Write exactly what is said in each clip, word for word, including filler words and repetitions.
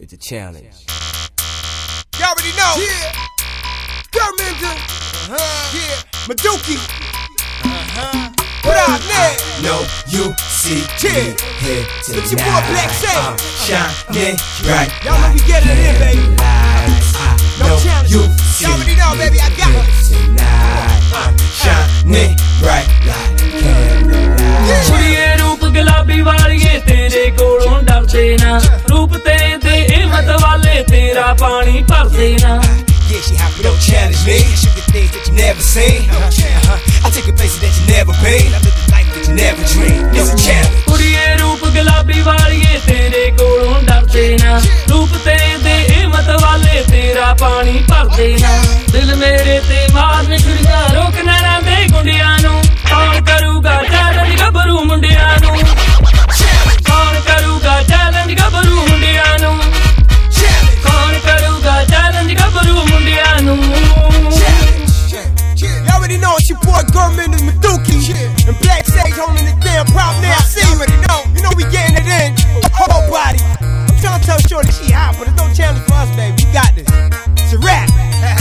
It's a challenge. You already know. Yeah. Gurminder. Uh-huh. Yeah. Maduki. Uh-huh. What up, man? No, you see yeah. me here tonight. It's your boy Black Saint. I'm shining bright. Y'all know we get it in, baby. No no, challenge. You see you already know, baby. I got it. Tonight. I'm shining bright like candlelight. ਕੁੜੀਏ ਰੂਪ ਗੁਲਾਬੀ ਵਾਲੀਏ ਤੇਰੇ ਕੋਲੋਂ ਡਰਦੇ ਨਾ ਰੂਪ ਤੇਰੇ ਦੇ ਹਿੰਮਤ ਵਾਲੇ ਤੇਰਾ ਪਾਣੀ ਭਰਦੇ ਨਾ Yeah, she happy, don't challenge me. I show you things that you never seen. Uh-huh. I take you places that you never been. I live the life that you never dreamed. It's a challenge. ਕੁੜੀਏ ਰੂਪ ਗੁਲਾਬੀ ਵਾਲੀਏ ਤੇਰੇ ਕੋਲੋਂ ਡਰਦੇ ਨਾ ਰੂਪ ਤੇਰੇ ਦੇ ਹਿੰਮਤ ਵਾਲੇ ਤੇਰਾ ਪਾਣੀ ਭਰਦੇ ਨਾ ਦਿਲ ਮੇਰੇ ਤੇ ਮਾਰਨ ਛੁਰੀਆਂ ਰੋਕ ਨਾ ਰਹਿੰਦੇ ਗੁੰਡਿਆਂ ਨੂੰ ਕੌਣ ਕਰੂਗਾ ਚੈਲੰਜ ਗੱਭਰੂ ਮੁੰਡਿਆਂ ਨੂੰ ਕੌਣ ਕਰੂਗਾ ਚੈਲੰਜ ਗੱਭਰੂ ਮੁੰਡਿਆਂ ਨੂੰ ਕੌਣ ਕਰੂਗਾ ਚੈਲੰਜ ਗੱਭਰੂ ਮੁੰਡਿਆਂ ਨੂੰ You already know it's your boy Gurminder Maduki and Black Sage holding the damn problem now. See, you already know. You know we getting it in. Whole body. I'm trying to tell Shorty she hot, but it's no challenge for us, baby. We got this. It's a rap.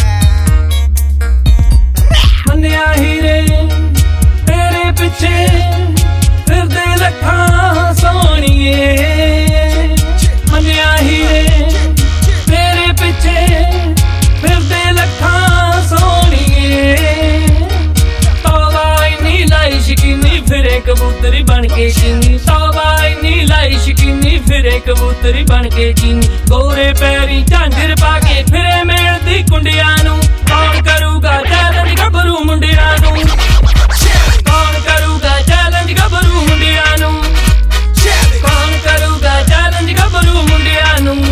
ਮੰਨਿਆ ਹੀਰੇ ਤੇਰੇ ਪਿੱਛੇ ਫਿਰਦੇ ਲੱਖਾਂ ਸੋਹਣੀਏ ਮੰਨਿਆ ਹੀਰੇ ਤੇਰੇ ਪਿੱਛੇ ਫਿਰਦੇ ਲੱਖਾਂ ਸੋਹਣੀਏ ਤੋਬਾ ਇੰਨੀ ਲਾਈ ਸ਼ਕੀਨੀ ਫਿਰੇ ਕਬੂਤਰੀ ਬਣ ਕੇ ਚੀਨੀ ਤੋਬਾ ਇੰਨੀ ਲਾਈ ਸ਼ਕੀਨੀ ਫਿਰੇ ਕਬੂਤਰੀ ਬਣ ਕੇ ਚੀਨੀ ਗੋਰੇ ਪੈਰੀ ਝਾਂਜਰ ਪਾ ਕੇ ਫਿਰੇ ਮੇਲਦੀ ਕੁੰਡਿਆਂ ਨੂੰ ਕੌਣ ਕਰੂਗਾ ਚੈਲੰਜ ਗੱਭਰੂ ਮੁੰਡਿਆਂ ਨੂੰ ਕੌਣ ਕਰੂਗਾ ਚੈਲੰਜ ਗੱਭਰੂ ਮੁੰਡਿਆਂ ਨੂੰ ਕੌਣ ਕਰੂਗਾ ਚੈਲੰਜ ਗੱਭਰੂ ਮੁੰਡਿਆਂ ਨੂੰ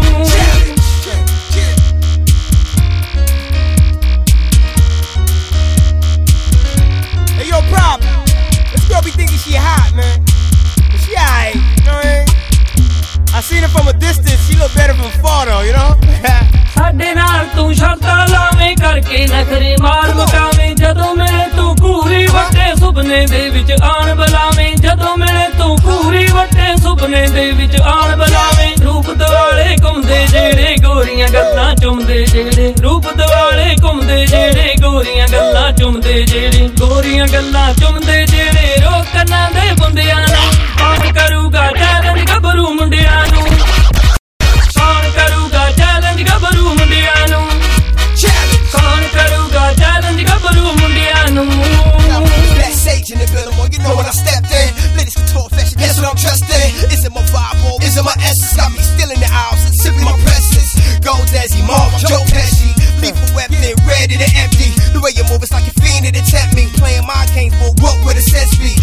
Hey, yo, problem. This girl be thinking she hot, man. But she alright, you know what I mean? I seen her from a distance. She look better from afar, though, you know? ਸਾਡੇ ਨਾਲ ਤੂੰ ਸ਼ਰਤਾਂ ਲਾਵੇਂ ਕਰਕੇ ਨਖਰੇ ਮਾਰ ਮਕਾਵੇਂ ਜਦੋਂ ਮਿਲੇ ਤੂੰ ਪੂਰੀ ਵੱਟੇ ਸੁਪਨੇ ਦੇ ਵਿੱਚ ਆਣ ਬੁਲਾਵੇਂ ਜਦੋਂ ਮਿਲੇ ਤੂੰ ਪੂਰੀ ਵੱਟੇ ਸੁਪਨੇ ਦੇ ਵਿੱਚ ਆਣ ਬੁਲਾਵੇਂ ਰੂਪ ਦੁਆਲੇ ਘੁੰਮਦੇ ਜਿਹੜੇ ਗੋਰੀਆਂ ਗੱਲਾਂ ਚੁੰਮਦੇ ਜਿਹੜੇ ਰੂਪ ਦੁਆਲੇ ਘੁੰਮਦੇ ਜਿਹੜੇ ਗੋਰੀਆਂ ਗੱਲਾਂ ਚੁੰਮਦੇ ਜਿਹੜੇ ਗੋਰੀਆਂ ਗੱਲਾਂ ਚੁੰਮਦੇ ਜਿਹੜੇ ਰੋਕ ਕੰਨਾਂ ਦੇ ਬੁੰਦਿਆਂ ਨੂੰ ਕੌਣ ਕਰੂਗਾ ਚੈਲੰਜ ਗੱਭਰੂ ਮੁੰਡਿਆਂ ਨੂੰ ਕੌਣ ਕਰੂਗਾ ਚੈਲੰਜ ਗੱਭਰੂ ਮੁੰਡਿਆਂ ਨੂੰ ਕੌਣ ਕਰੂਗਾ ਚੈਲੰਜ ਗੱਭਰੂ ਮੁੰਡਿਆਂ ਨੂੰ Black Sage in the building, boy, you know when I stepped in. Ladies couture fashion, that's what I'm dressed in. Is it my vibe or is it my essence? Got me still in the aisles, sipping my presses. Gold Dazzy, Marv, Joe Pesci. Lethal weapon, ready to empty. The way you move, it's like you're fiending to tempt me. Playing my games, but what would a sense be?